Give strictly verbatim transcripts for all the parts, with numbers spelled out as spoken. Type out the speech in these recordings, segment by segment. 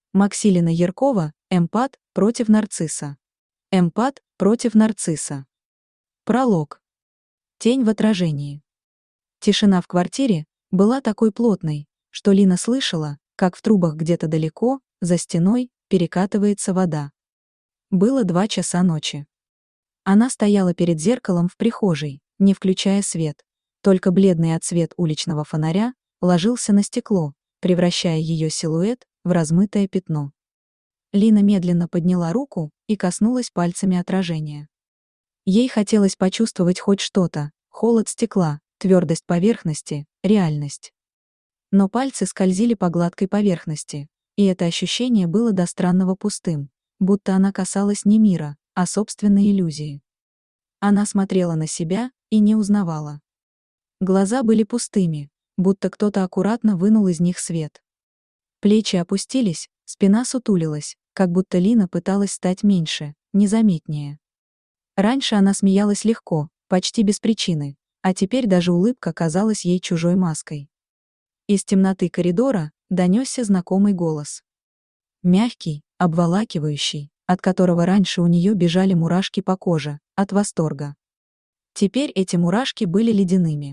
Максилина Яркова, эмпат против нарцисса. Эмпат против нарцисса. Пролог. Тень в отражении. Тишина в квартире была такой плотной, что Лина слышала, как в трубах где-то далеко, за стеной, перекатывается вода. Было два часа ночи. Она стояла перед зеркалом в прихожей, не включая свет, только бледный отсвет уличного фонаря ложился на стекло, превращая ее силуэт в размытое пятно. Лина медленно подняла руку и коснулась пальцами отражения. Ей хотелось почувствовать хоть что-то: холод стекла, твердость поверхности, реальность. Но пальцы скользили по гладкой поверхности, и это ощущение было до странного пустым, будто она касалась не мира, а собственной иллюзии. Она смотрела на себя и не узнавала. Глаза были пустыми, будто кто-то аккуратно вынул из них свет. Плечи опустились, спина сутулилась, как будто Лина пыталась стать меньше, незаметнее. Раньше она смеялась легко, почти без причины, а теперь даже улыбка казалась ей чужой маской. Из темноты коридора донесся знакомый голос. Мягкий, обволакивающий, от которого раньше у нее бежали мурашки по коже, от восторга. Теперь эти мурашки были ледяными.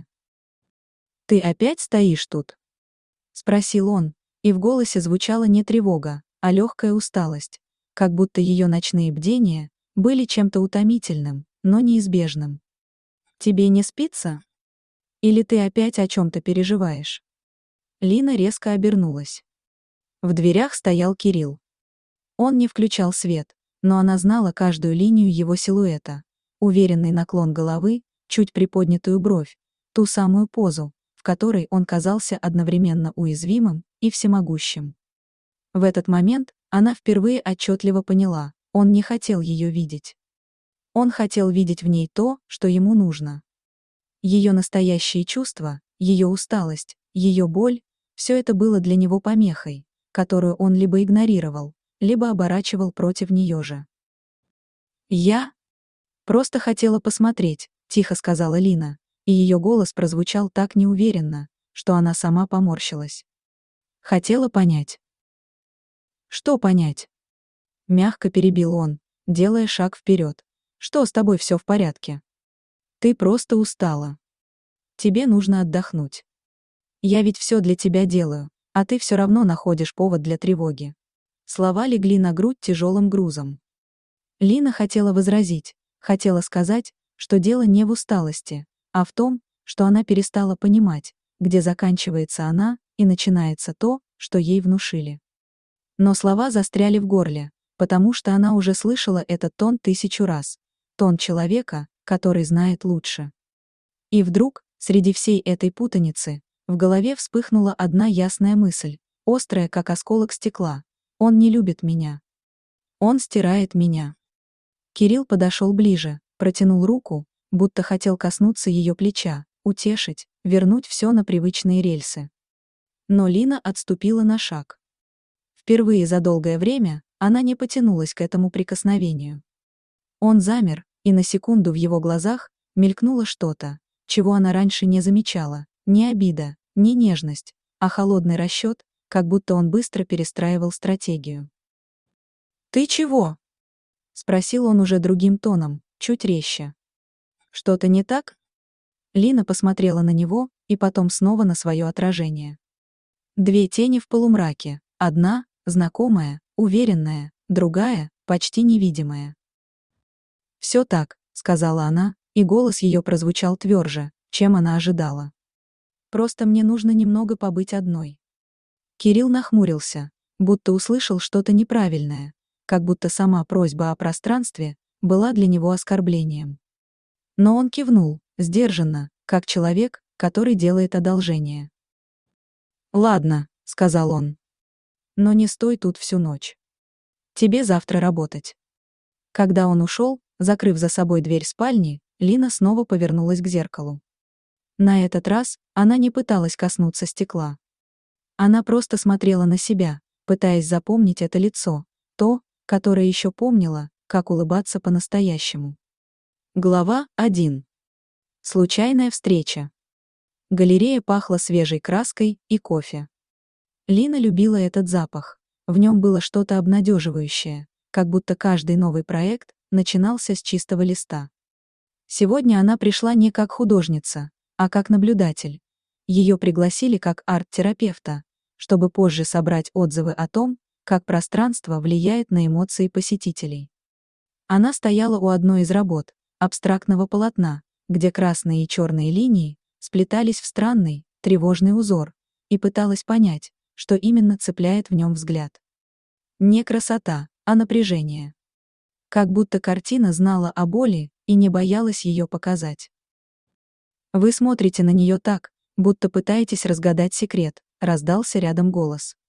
«Ты опять стоишь тут?» — спросил он, и в голосе звучала не тревога, а легкая усталость, как будто ее ночные бдения были чем-то утомительным, но неизбежным. «Тебе не спится? Или ты опять о чем-то переживаешь?» Лина резко обернулась. В дверях стоял Кирилл. Он не включал свет, но она знала каждую линию его силуэта, уверенный наклон головы, чуть приподнятую бровь, ту самую позу, в которой он казался одновременно уязвимым и всемогущим. В этот момент она впервые отчетливо поняла: он не хотел ее видеть. Он хотел видеть в ней то, что ему нужно. Ее настоящие чувства, ее усталость, ее боль — все это было для него помехой, которую он либо игнорировал, либо оборачивал против нее же. «Я просто хотела посмотреть», — тихо сказала Лина, и ее голос прозвучал так неуверенно, что она сама поморщилась. «Хотела понять». «Что понять?» Мягко перебил он, делая шаг вперед. «Что с тобой все в порядке? Ты просто устала. Тебе нужно отдохнуть. Я ведь все для тебя делаю, а ты все равно находишь повод для тревоги». Слова легли на грудь тяжелым грузом. Лина хотела возразить, хотела сказать, что дело не в усталости, а в том, что она перестала понимать, где заканчивается она и начинается то, что ей внушили. Но слова застряли в горле, потому что она уже слышала этот тон тысячу раз, тон человека, который знает лучше. И вдруг, среди всей этой путаницы, в голове вспыхнула одна ясная мысль, острая как осколок стекла: он не любит меня. Он стирает меня. Кирилл подошел ближе, протянул руку, будто хотел коснуться ее плеча, утешить, вернуть все на привычные рельсы. Но Лина отступила на шаг. Впервые за долгое время она не потянулась к этому прикосновению. Он замер, и на секунду в его глазах мелькнуло что-то, чего она раньше не замечала: не обида, не нежность, а холодный расчет, как будто он быстро перестраивал стратегию. «Ты чего?» — спросил он уже другим тоном, чуть резче. «Что-то не так?» Лина посмотрела на него и потом снова на свое отражение. Две тени в полумраке, одна — знакомая, уверенная, другая — почти невидимая. «Все так», — сказала она, и голос ее прозвучал тверже, чем она ожидала. «Просто мне нужно немного побыть одной». Кирилл нахмурился, будто услышал что-то неправильное, как будто сама просьба о пространстве была для него оскорблением. Но он кивнул, сдержанно, как человек, который делает одолжение. «Ладно», — сказал он. «Но не стой тут всю ночь. Тебе завтра работать». Когда он ушел, закрыв за собой дверь спальни, Лина снова повернулась к зеркалу. На этот раз она не пыталась коснуться стекла. Она просто смотрела на себя, пытаясь запомнить это лицо, то, которое еще помнила, как улыбаться по-настоящему. Глава один. Случайная встреча. Галерея пахла свежей краской и кофе. Лина любила этот запах. В нем было что-то обнадеживающее, как будто каждый новый проект начинался с чистого листа. Сегодня она пришла не как художница, а как наблюдатель. Ее пригласили как арт-терапевта, чтобы позже собрать отзывы о том, как пространство влияет на эмоции посетителей. Она стояла у одной из работ, абстрактного полотна, где красные и черные линии сплетались в странный, тревожный узор, и пыталась понять, что именно цепляет в нем взгляд. Не красота, а напряжение. Как будто картина знала о боли и не боялась ее показать. «Вы смотрите на нее так, будто пытаетесь разгадать секрет», — раздался рядом голос.